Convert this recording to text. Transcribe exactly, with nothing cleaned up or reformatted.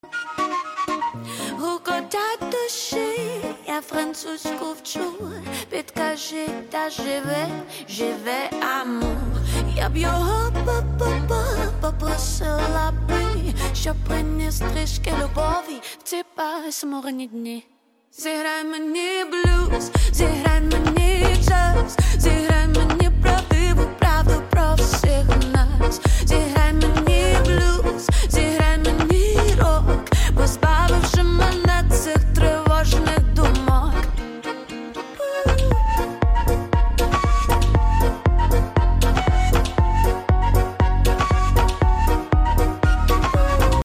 Гукотять душі, я французьку вчу. Підкажи, та живе, живе амур. Я б його попросила би, щоб приніс трішки любові в ці пасмурні дні. Зіграй мені блюз, зіграй мені джаз,